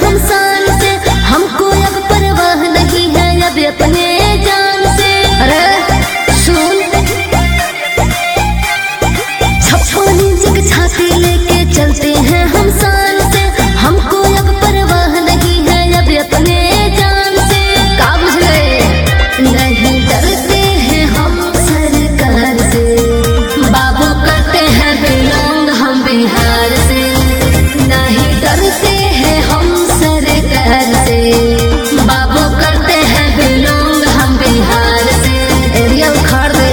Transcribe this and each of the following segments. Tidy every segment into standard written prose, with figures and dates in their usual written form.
हम शान से, हमको अब परवाह नहीं है अब अपने जान से। अरे सुन, 56 इंच की छाती लेके चलते हैं हम शान से, हमको अब परवाह नहीं है अब अपने जान से। का बुझले? नहीं डरते हैं हम सरकार से, बाबू करते हैं बिलोंग हम बिहार से। नहीं डरते हैं हम सरकार से, बाबू करते हैं बिलोंग हम बिहार से। एरिया उखाड़ दे।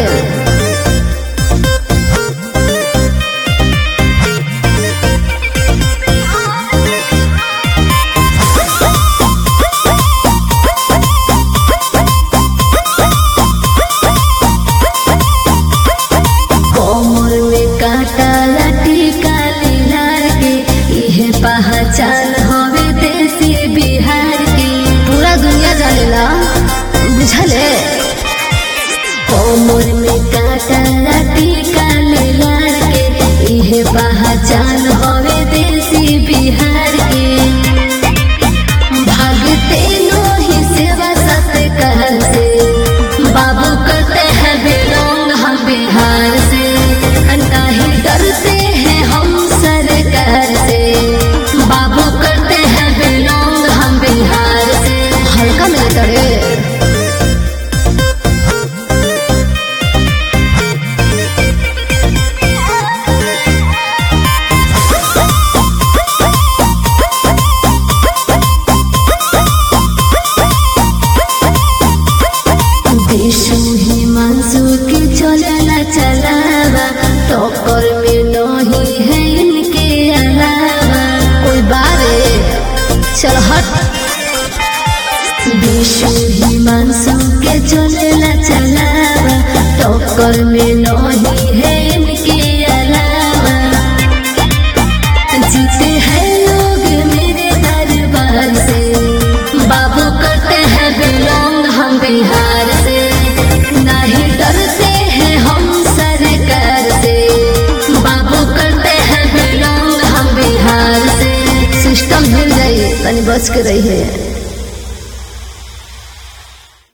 कोमर में काटा लाठी काली लार के, यह पहचान हवे देसी बिहार की। पूरा दुनिया जानेला, बुझले? कोमर में काटा लाठी काली लार के, यह पहचान हवे देसी बिहार की। भागते लोही सेवा सत्कार से, बाबू करते हैं बिलोंग हम बिहार से। नहीं डरते हैं हम सरकार से, बाबू करते हैं बिलोंग हम बिहार से। हल्का में डरे। हिमांशु के चलना चलावा, टक्कर में नहीं है इनके अलावा कोई बारे। चल हट। विष्णु हिमांशु के चलना चलावा, टक्कर में नहीं है इनके अलावा। जीते हैं लोग मेरे दरबार से, बाबू करते हैं बिलोंग हम बिहार से। नहीं डरते हैं हम सरकार से, बाबू करते हैं बिलोंग हम बिहार से। सिस्टम हिल जाइए, तनी बच के रही है।